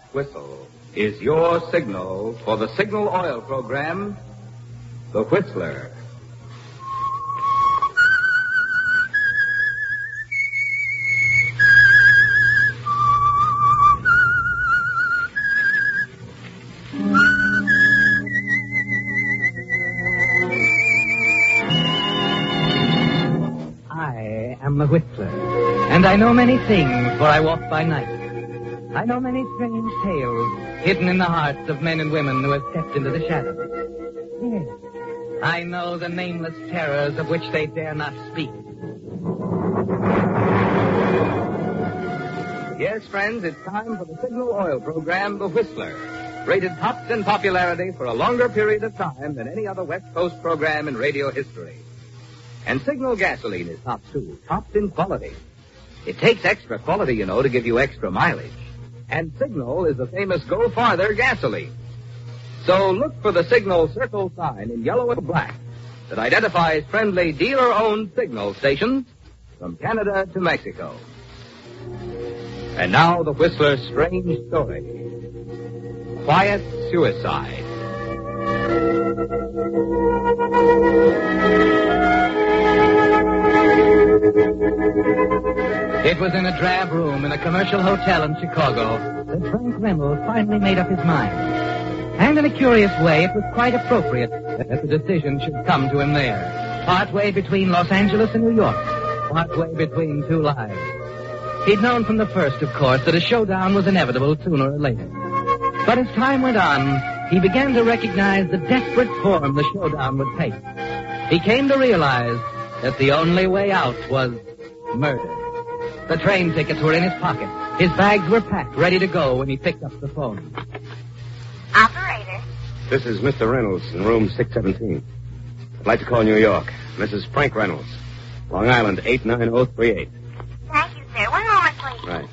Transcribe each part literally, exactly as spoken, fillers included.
whistle is your signal for the Signal Oil program, The Whistler. I am the Whistler, and I know many things, for I walk by night. I know many strange tales hidden in the hearts of men and women who have stepped into the shadows. Yes, I know the nameless terrors of which they dare not speak. Yes, friends, it's time for the Signal Oil program, The Whistler. Rated tops in popularity for a longer period of time than any other West Coast program in radio history. And Signal gasoline is tops, too. Tops in quality. It takes extra quality, you know, to give you extra mileage. And Signal is the famous Go Farther gasoline. So look for the Signal circle sign in yellow and black that identifies friendly dealer-owned Signal stations from Canada to Mexico. And now the Whistler's strange story. Quiet Suicide. It was in a drab room in a commercial hotel in Chicago that Frank Reynolds finally made up his mind. And in a curious way, it was quite appropriate that the decision should come to him there, partway between Los Angeles and New York, partway between two lives. He'd known from the first, of course, that a showdown was inevitable sooner or later. But as time went on, he began to recognize the desperate form the showdown would take. He came to realize that the only way out was murder. The train tickets were in his pocket. His bags were packed, ready to go when he picked up the phone. Operator. This is Mister Reynolds in room six seventeen. I'd like to call New York. Missus Frank Reynolds. Long Island, eight nine oh three eight. Thank you, sir. One moment, please. Right.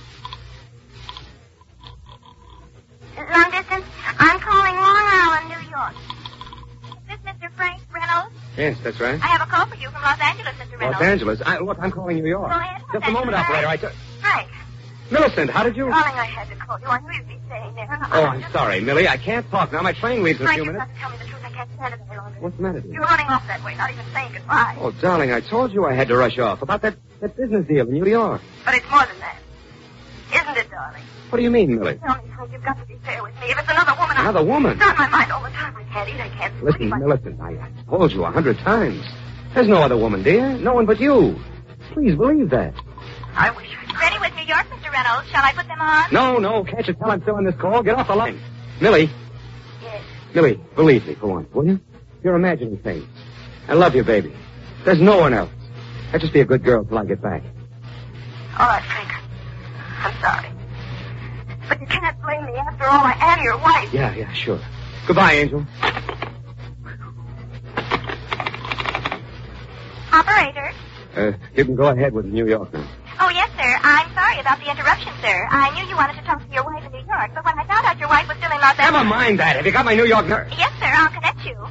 Long distance. I'm calling Long Island, New York. Is this Mister Frank Reynolds? Yes, that's right. I have a call for you from Los Angeles, Mister Reynolds. Los Angeles? I, look, I'm calling New York. Go ahead. Just a moment, operator. I t- Frank. Millicent, how did you... Darling, I had to call you. I knew you'd be staying there. Oh, I'm sorry, Millie. I can't talk now. My train leaves in a Frank, few you've minutes. got to tell me the truth. I can't stand it any longer. What's the matter, dear? You're running off that way, not even saying goodbye. Oh, darling, I told you I had to rush off about that, that business deal in New York. But it's more than that. Isn't it, darling? What do you mean, Millie? Tell me, Frank, you've got to be fair with me. If it's another woman, I... Another woman? It's on my mind all the time. I can't eat, I can't sleep. Listen, I... Millicent, I, I told you a hundred times. There's no other woman, dear. No one but you. Please believe that. I wish I could. Ready with New York, Mister Reynolds. Shall I put them on? No, no. Can't you tell I'm still on this call? Get off the line. Millie. Yes. Millie, believe me for once, will you? You're imagining things. I love you, baby. There's no one else. I'll just be a good girl till I get back. All right, Frank. I'm sorry. But you can't blame me. After all, I am your wife. Yeah, yeah, sure. Goodbye, Angel. Operator? Uh, you can go ahead with New York now. Oh, yes, sir. I'm sorry about the interruption, sir. I knew you wanted to talk to your wife in New York, but when I found out your wife was still in Los Angeles... Never mind that. Have you got my New York nurse? Yes, sir. I'll connect you.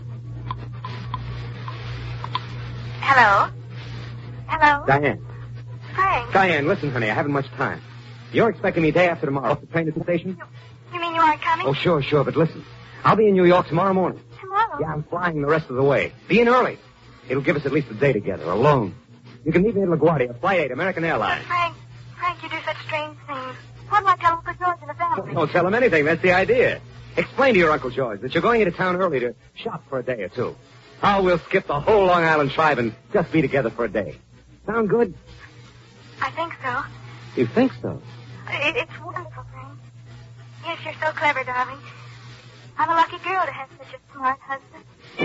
Hello? Hello? Diane. Frank. Diane, listen, honey. I haven't much time. You're expecting me day after tomorrow off the train at the station? You, you mean you aren't coming? Oh, sure, sure. But listen. I'll be in New York tomorrow morning. Tomorrow? Yeah, I'm flying the rest of the way. Be in early. It'll give us at least a day together, alone. You can meet me at LaGuardia, Flight eight, American Airlines. Frank, Frank, you do such strange things. What will I tell Uncle George and the family? Don't tell him anything. That's the idea. Explain to your Uncle George that you're going into town early to shop for a day or two. How we'll skip the whole Long Island tribe and just be together for a day. Sound good? I think so. You think so? It, it's wonderful, Frank. Yes, you're so clever, darling. I'm a lucky girl to have such a smart husband.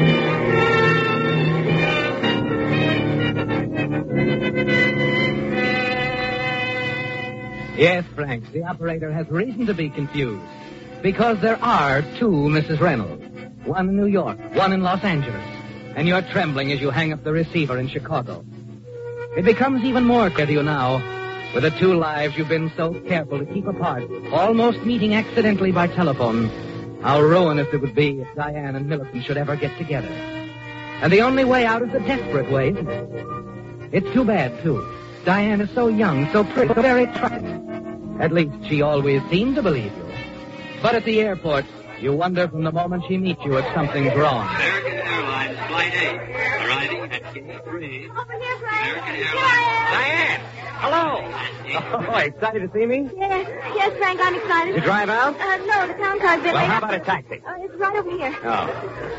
Yes, Frank, the operator has reason to be confused. Because there are two Missus Reynolds. One in New York, one in Los Angeles. And you're trembling as you hang up the receiver in Chicago. It becomes even more clear to you now, with the two lives you've been so careful to keep apart, almost meeting accidentally by telephone, how ruinous it would be if Diane and Millicent should ever get together. And the only way out is a desperate way, isn't it? It's too bad, too. Diane is so young, so pretty, so very attractive. At least she always seemed to believe you. But at the airport, you wonder from the moment she meets you if something's wrong. American Airlines Flight eight, arriving at Gate three. Over here, Frank. American Here Airlines. I Diane! Hello! Oh, excited to see me? am. Yes, yes, Frank, I'm excited. You drive out? Uh, no, the town car's been Well, late. how about a taxi? Uh, it's right over here. Oh.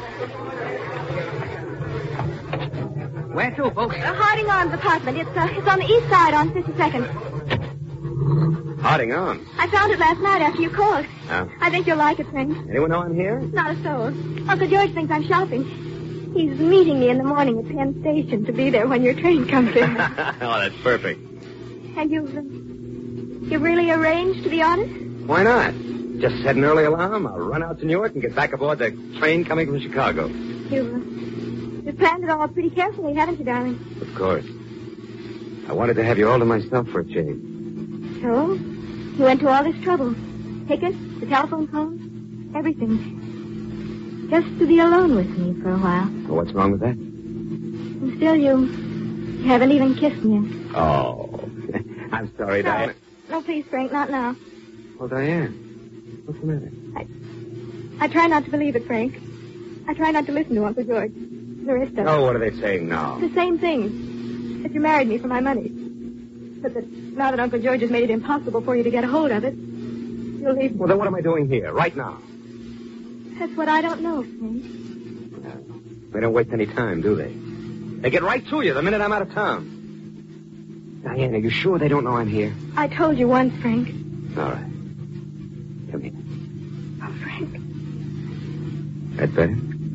Where to, folks? Uh, Harding Arms apartment. It's, uh, it's on the east side on fifty-second. Harding on. I found it last night after you called. Oh. I think you'll like it, Frank. Anyone know I'm here? Not a soul. Uncle George thinks I'm shopping. He's meeting me in the morning at Penn Station to be there when your train comes in. Oh, that's perfect. And you've, uh, you've really arranged to be honest? Why not? Just set an early alarm. I'll run out to Newark and get back aboard the train coming from Chicago. You've, uh, you've planned it all pretty carefully, haven't you, darling? Of course. I wanted to have you all to myself for a change. So? You went to all this trouble. Tickets, the telephone calls, everything. Just to be alone with me for a while. Well, what's wrong with that? And still you, you haven't even kissed me yet. Oh. I'm sorry, No. Diane. No, please, Frank, not now. Well, Diane, what's the matter? I try not to believe it, Frank. I try not to listen to Uncle George. The rest of it. Oh, what are they saying now? The same thing. That you married me for my money. But that now that Uncle George has made it impossible for you to get a hold of it, you'll leave me. Well, then what am I doing here, right now? That's what I don't know, Frank. They don't waste any time, do they? They get right to you the minute I'm out of town. Diane, are you sure they don't know I'm here? I told you once, Frank. All right. Come here. Oh, Frank. That better?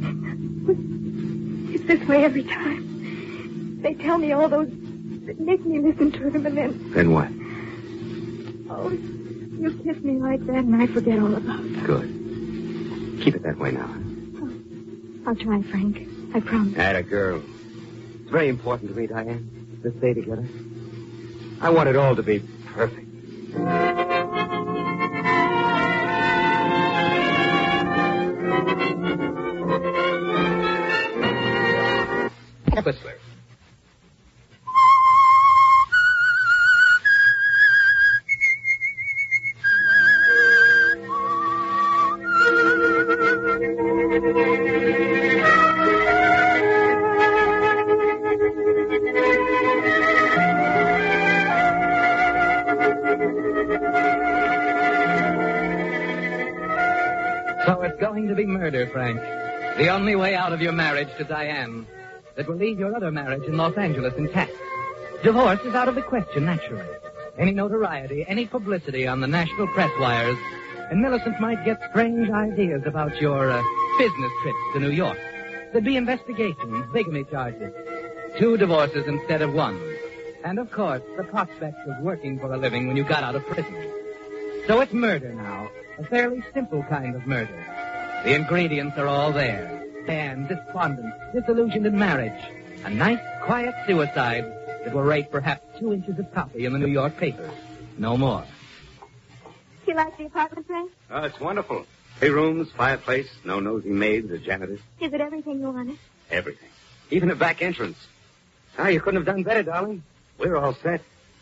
It's this way every time. They tell me all those... that make me listen to them, and then... Then what? Oh, you kiss me like that, and I forget all about it. Good. Keep it that way now. I'll try, Frank. I promise. Atta girl. It's very important to me, Diane, to stay together. I want it all to be perfect. Whistler. So it's going to be murder, Frank. The only way out of your marriage to Diane that will leave your other marriage in Los Angeles intact. Divorce is out of the question, naturally. Any notoriety, any publicity on the national press wires, and Millicent might get strange ideas about your uh, business trips to New York. There'd be investigations, bigamy charges, two divorces instead of one. And, of course, the prospect of working for a living when you got out of prison. So it's murder now, a fairly simple kind of murder. The ingredients are all there. And despondent, disillusioned in marriage. A nice, quiet suicide that will rate perhaps two inches of copy in the New York papers. No more. You like the apartment, Frank? Oh, it's wonderful. Three rooms, fireplace, no nosy maids or janitors. Is it everything you wanted? Everything. Even a back entrance. Ah, you couldn't have done better, darling. We're all set.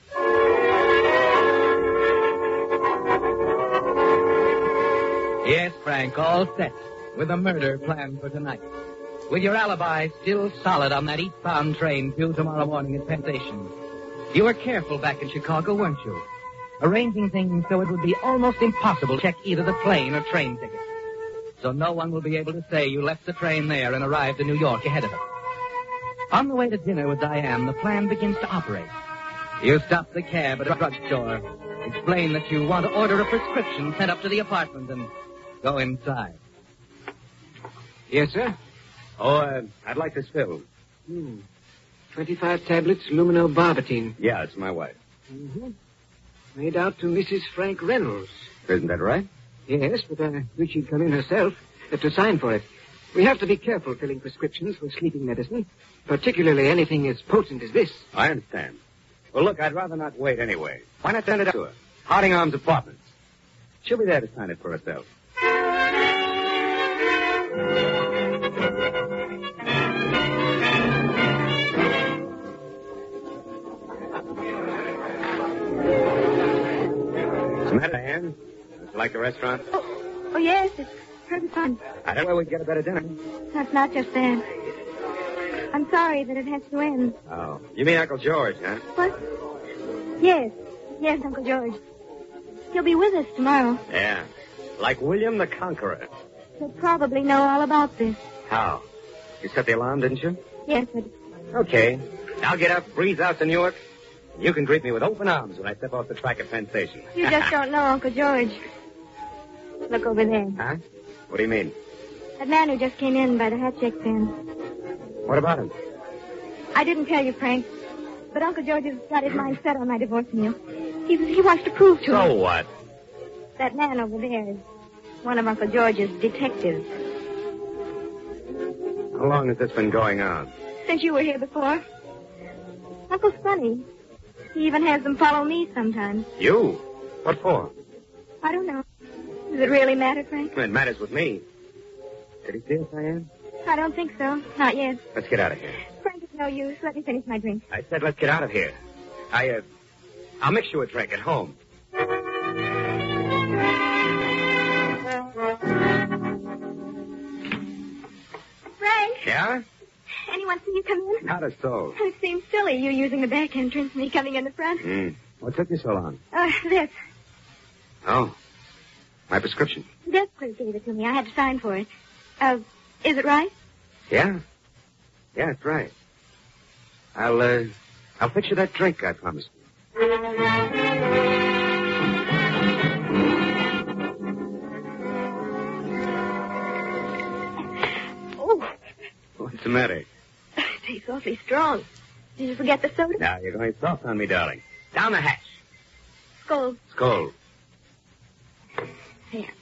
Yes, Frank, all set. With a murder planned for tonight. With your alibi still solid on that eastbound train due tomorrow morning at Penn Station. You were careful back in Chicago, weren't you? Arranging things so it would be almost impossible to check either the plane or train ticket. So no one will be able to say you left the train there and arrived in New York ahead of it. On the way to dinner with Diane, the plan begins to operate. You stop the cab at a drugstore, explain that you want to order a prescription sent up to the apartment, and go inside. Yes, sir? Oh, uh, I'd like this filled. Hmm. Twenty-five tablets luminobarbital. Yeah, it's my wife. Mm-hmm. Made out to Missus Frank Reynolds. Isn't that right? Yes, but I wish she'd come in herself uh, to sign for it. We have to be careful filling prescriptions for sleeping medicine, particularly anything as potent as this. I understand. Well, look, I'd rather not wait anyway. Why not send it up to her? Harding Arms Apartments. She'll be there to sign it for herself. What's the matter, Anne? Would you like the restaurant? Oh, Oh, yes, it's pretty fun. I don't know where we get a better dinner. That's not just that. I'm sorry that it has to end. Oh. You mean Uncle George, huh? What? Yes. Yes, Uncle George. He'll be with us tomorrow. Yeah. Like William the Conqueror. He'll probably know all about this. How? You set the alarm, didn't you? Yes, but Okay. Now get up, breeze out to Newark. You can greet me with open arms when I step off the track at Penn Station. you just don't know Uncle George. Look over there. Huh? What do you mean? That man who just came in by the hat check stand. What about him? I didn't tell you, Frank, but Uncle George has got his mind set on my divorcing you. He, he wants to prove to So me. what? That man over there is one of Uncle George's detectives. How long has this been going on? Since you were here before. Uncle's funny. He even has them follow me sometimes. You? What for? I don't know. Does it really matter, Frank? It matters with me. Did he see us, Diane? I don't think so. Not yet. Let's get out of here. Frank, it's no use. Let me finish my drink. I said let's get out of here. I, uh, I'll mix you a drink at home. Frank, Yeah? anyone see you come in? Not a soul. It seems silly, you using the back entrance, me coming in the front. Hmm. What took you so long? Uh, this. Oh. My prescription. The desk clerk gave it to me. I had to sign for it. Uh, is it right? Yeah? Yeah, that's right. I'll, uh, I'll fix you that drink I promised you. Oh, What's the matter? it tastes awfully strong. Did you forget the soda? Now, you're going soft on me, darling. Down the hatch. Skull. Skull. There.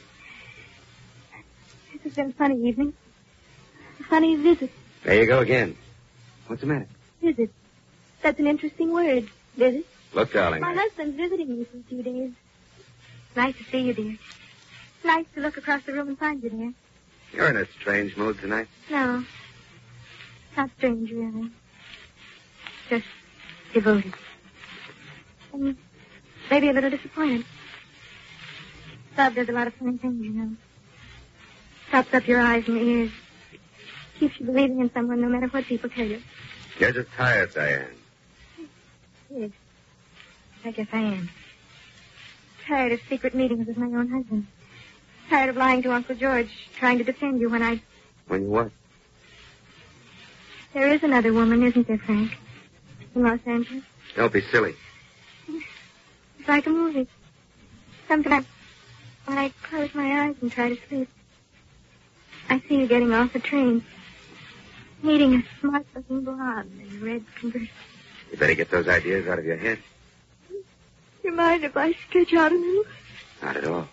This has been a funny evening. A funny visit. There you go again. What's the matter? Visit. That's an interesting word. Visit. Look, darling. My husband's visiting me for a few days. Nice to see you, dear. Nice to look across the room and find you there. You're in a strange mood tonight. No. Not strange, really. Just devoted. And maybe a little disappointed. Love does a lot of funny things, you know. Stops up your eyes and ears. Keeps you believing in someone no matter what people tell you. You're just tired, Diane. Yes. I guess I am. Tired of secret meetings with my own husband. Tired of lying to Uncle George, trying to defend you when I... When you what? There is another woman, isn't there, Frank? In Los Angeles. Don't be silly. It's like a movie. Sometimes when I close my eyes and try to sleep, I see you getting off the train, meeting a smart-looking blonde in a red convertible. You better get those ideas out of your head. Do you mind if I sketch out a little? Not at all.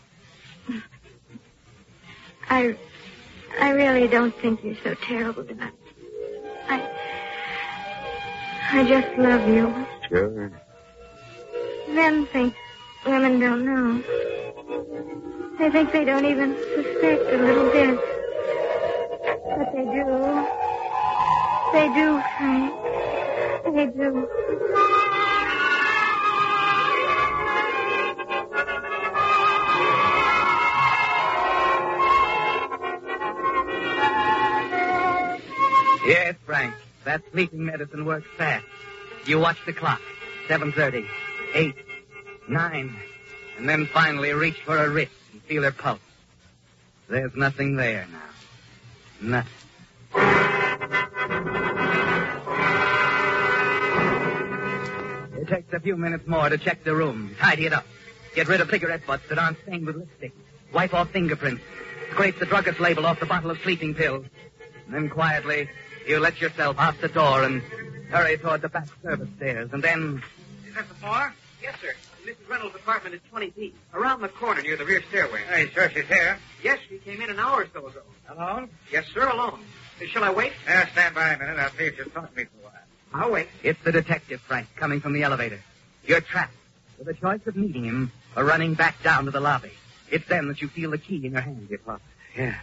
I, I really don't think you're so terrible, Dad. I, I just love you. Sure. Men think women don't know. They think they don't even suspect a little bit. But they do. They do, Frank. They do. Yes, Frank. That sleeping medicine works fast. You watch the clock. seven thirty, eight, nine, and then finally reach for her wrist and feel her pulse. There's nothing there now. Nothing. It takes a few minutes more to check the room, tidy it up, get rid of cigarette butts that aren't stained with lipstick, wipe off fingerprints, scrape the druggist label off the bottle of sleeping pills. And then quietly, you let yourself out the door and hurry toward the back service stairs. And then... Is that the bar? Yes, sir. Missus Reynolds' apartment is twenty feet. Around the corner near the rear stairway. Are you sure she's here? Yes, she came in an hour or so ago. Alone? Yes, sir, alone. Uh, Shall I wait? Yeah, stand by a minute. I'll see if she'll talk to me for a while. I'll wait. It's the detective, Frank, coming from the elevator. You're trapped with a choice of meeting him or running back down to the lobby. It's then that you feel the key in your hand, you pop. Yeah.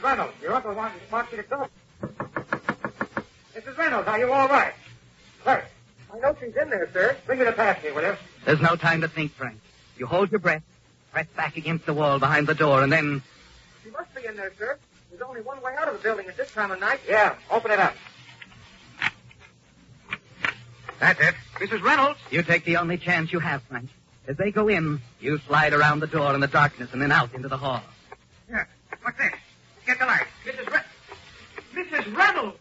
Missus Reynolds, your uncle wants, wants you to talk. Missus Reynolds, are you all right? Clerk, I know she's in there, sir. Bring her to pass me, will you? There's no time to think, Frank. You hold your breath, press back against the wall behind the door, and then... She must be in there, sir. There's only one way out of the building at this time of night. Yeah, open it up. That's it. Missus Reynolds. You take the only chance you have, Frank. As they go in, you slide around the door in the darkness and then out into the hall. Yeah. What's this? Get the light. Missus Re- Missus Reynolds!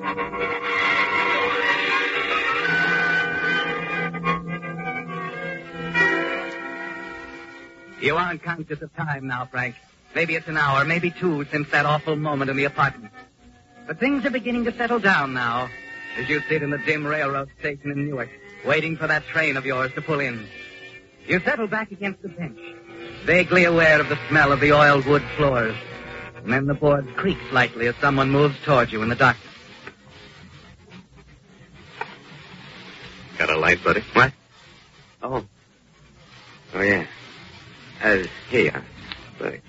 You aren't conscious of time now, Frank. Maybe it's an hour, maybe two since that awful moment in the apartment. But things are beginning to settle down now as you sit in the dim railroad station in Newark, waiting for that train of yours to pull in. You settle back against the bench, vaguely aware of the smell of the oiled wood floors. And then the boards creak slightly as someone moves towards you in the darkness. Got a light, buddy? What? Oh. Oh, yeah. Uh, here you are. Thanks.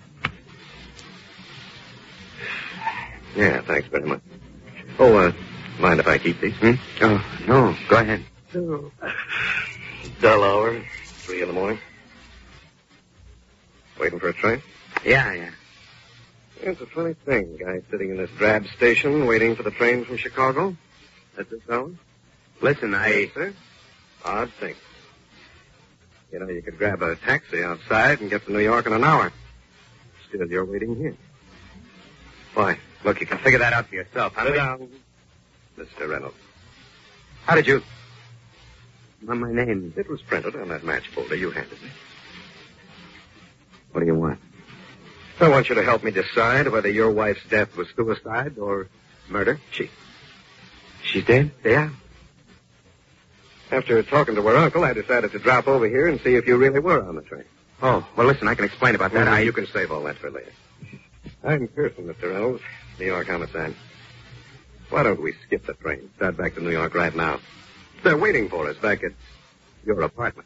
Yeah, thanks very much. Oh, uh, mind if I keep these? Hmm? Oh, no. Go ahead. Oh. Dull hour. Three in the morning. Waiting for a train? Yeah, yeah. It's a funny thing. Guy sitting in this drab station waiting for the train from Chicago. At this hour? Listen, I... Yes, sir. Odd thing. You know, you could grab a taxi outside and get to New York in an hour. Still, you're waiting here. Why? Look, you can figure that out for yourself. How Sit did down, Mister Reynolds. How did you... Well, my name... It was printed on that match folder you handed me. What do you want? I want you to help me decide whether your wife's death was suicide or murder. She... She's dead? Yeah. After talking to her uncle, I decided to drop over here and see if you really were on the train. Oh, well, listen, I can explain about that. Well, I... You can save all that for later. I'm Pearson, Mister Reynolds, New York homicide. Why don't we skip the train, start back to New York right now? They're waiting for us back at your apartment.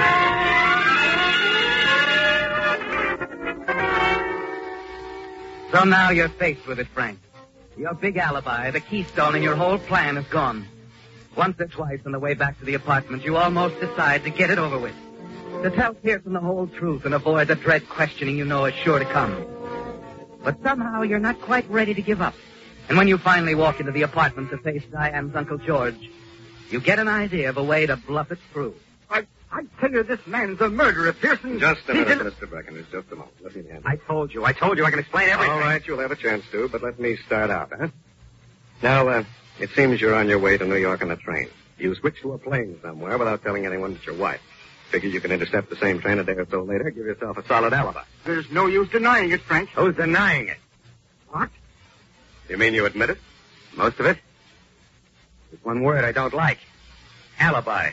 So now you're faced with it, Frank. Your big alibi, the keystone in your whole plan is gone. Once or twice on the way back to the apartment, you almost decide to get it over with. To tell Pearson the whole truth and avoid the dread questioning you know is sure to come. But somehow you're not quite ready to give up. And when you finally walk into the apartment to face Diane's Uncle George, you get an idea of a way to bluff it through. I, I tell you, this man's a murderer, Pearson. Just a He's minute, in- Mister Breckenridge, just a moment. Let me handle I told you, I told you I can explain everything. All right, you'll have a chance to, but let me start out, huh? Now, uh, it seems you're on your way to New York on a train. You switched to a plane somewhere without telling anyone but your wife. Figure you can intercept the same train a day or so later, give yourself a solid alibi. There's no use denying it, Frank. Who's denying it? What? You mean you admit it? Most of it. There's one word I don't like. Alibi.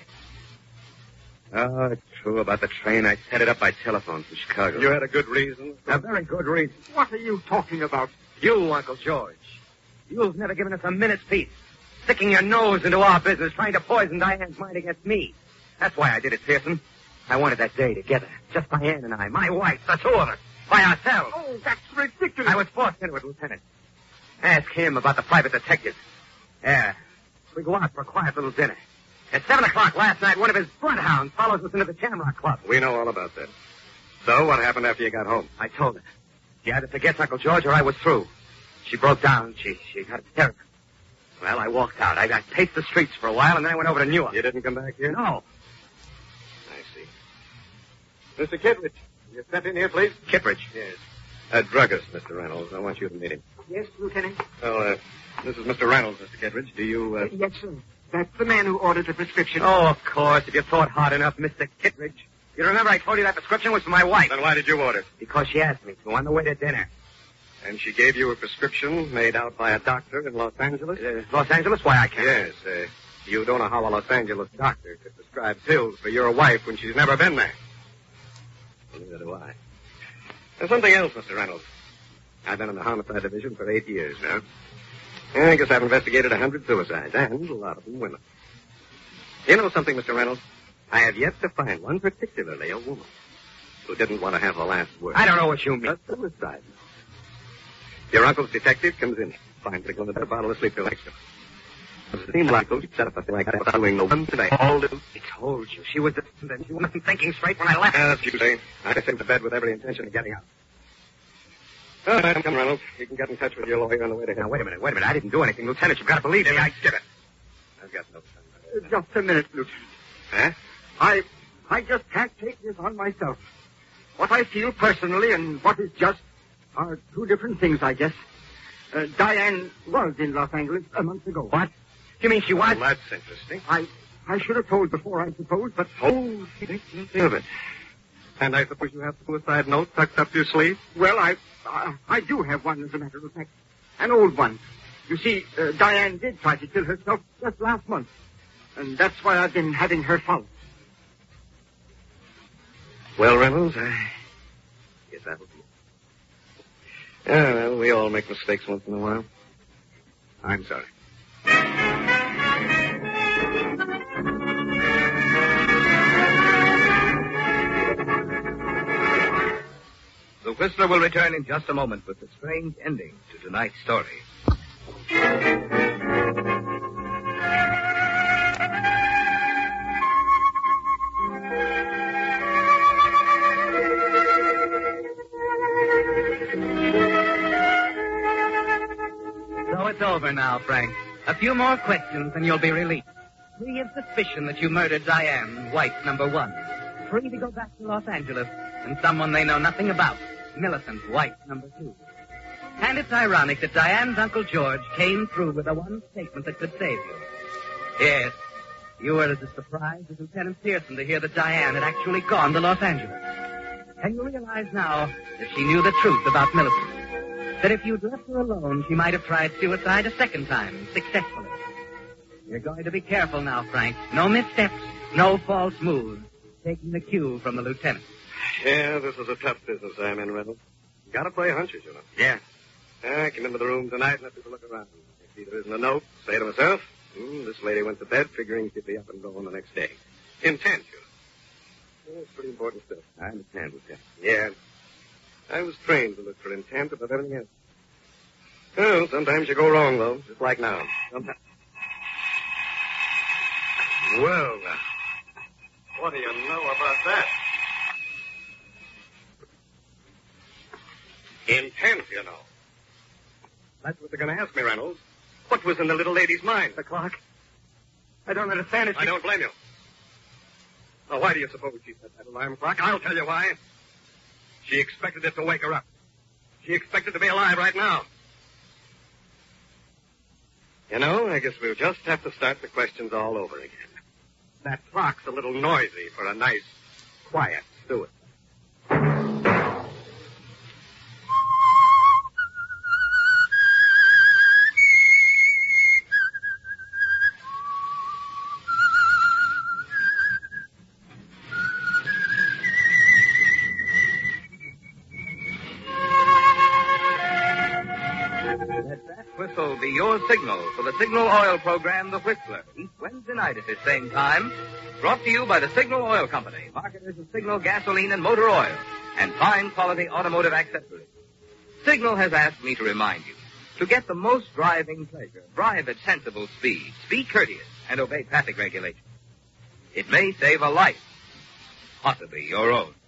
Oh, it's true about the train. I set it up by telephone from Chicago. You had a good reason? A very good reason. What are you talking about? You, Uncle George. You've never given us a minute's peace. Sticking your nose into our business, trying to poison Diane's mind against me. That's why I did it, Pearson. I wanted that day together. Just Diane and I. My wife, the two of us. By ourselves. Oh, that's ridiculous. I was forced into it, Lieutenant. Ask him about the private detective. Yeah. We go out for a quiet little dinner. At seven o'clock last night, one of his bloodhounds follows us into the Shamrock Club. We know all about that. So, what happened after you got home? I told her. She either forgets Uncle George or I was through. She broke down. She she got hysterical. Well, I walked out. I got paced the streets for a while, and then I went over to Newark. You didn't come back here? No. I see. Mister Kittredge, you step in here, please. Kittredge. Yes. A druggist, Mister Reynolds. I want you to meet him. Yes, Lieutenant? Well, uh, this is Mister Reynolds, Mister Kittredge. Do you, uh... Yes, sir. That's the man who ordered the prescription. Oh, of course. If you thought hard enough, Mister Kittredge. You remember I told you that prescription was for my wife. Then why did you order? Because she asked me to on the way to dinner. And she gave you a prescription made out by a doctor in Los Angeles? Uh, Los Angeles? Why, I can't. Yes, uh, you don't know how a Los Angeles doctor could prescribe pills for your wife when she's never been there. Well, neither do I. There's something else, Mister Reynolds. I've been in the homicide division for eight years now. I guess I've investigated a hundred suicides, and a lot of them women. You know something, Mister Reynolds? I have yet to find one, particularly a woman, who didn't want to have the last word. I don't know what you mean. A suicide. Your uncle's detective comes in. Finds Signal in a bottle of sleep till next to him. It seemed like those set up a thing like that without doing no one today. All do. I told you. She was the... She wasn't thinking straight when I left. As you say, I came to bed with every intention of getting out. All right, come, Reynolds. You can get in touch with your lawyer on the way to him. Now, wait a minute, wait a minute. I didn't do anything, Lieutenant. You've got to believe me. I... Skip it. I've got no time. Just a minute, Lieutenant. Huh? I... I just can't take this on myself. What I feel personally and what is just are two different things, I guess. Uh, Diane was in Los Angeles a month ago. What? You mean she was? Well, that's interesting. I I should have told before, I suppose, but... Oh, think of it. And I suppose you have a suicide note tucked up your sleeve? Well, I, I I do have one, as a matter of fact. An old one. You see, uh, Diane did try to kill herself just last month. And that's why I've been having her followed. Well, Reynolds, I guess that'll do. Yeah, well, we all make mistakes once in a while. I'm sorry. The Whistler will return in just a moment with the strange ending to tonight's story. So it's over now, Frank. A few more questions and you'll be released. Free of suspicion that you murdered Diane, White number one. Free to go back to Los Angeles and someone they know nothing about, Millicent White number two. And it's ironic that Diane's Uncle George came through with the one statement that could save you. Yes, you were as surprised as Lieutenant Pearson to hear that Diane had actually gone to Los Angeles. And you realize now that she knew the truth about Millicent. That if you'd left her alone, she might have tried suicide a second time, successfully. You're going to be careful now, Frank. No missteps, no false moves. Taking the cue from the lieutenant. Yeah, this is a tough business I'm in, Reynolds. Gotta play hunches, you know. Yeah. I came into the room tonight and let people look around. If there isn't a note, say to myself, hmm, this lady went to bed figuring she'd be up and going the next day. Intent, you know. Yeah, it's pretty important stuff. I understand, Lieutenant. Yeah. I was trained to look for intent above everything else. Well, sometimes you go wrong, though, just like now. Sometimes. Well, now. What do you know about that? Intent, you know. That's what they're going to ask me, Reynolds. What was in the little lady's mind? The clock? I don't understand it. I don't blame you. Now, why do you suppose she set that alarm clock? I'll tell you why. She expected it to wake her up. She expected to be alive right now. You know, I guess we'll just have to start the questions all over again. That clock's a little noisy for a nice, quiet suicide. Whistle be your signal for the Signal Oil program, The Whistler, each Wednesday night at this same time. Brought to you by the Signal Oil Company, marketers of Signal gasoline and motor oil, and fine quality automotive accessories. Signal has asked me to remind you, to get the most driving pleasure, drive at sensible speeds, be courteous, and obey traffic regulations. It may save a life, possibly your own.